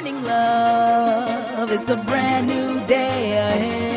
morning, love. It's a brand new day ahead.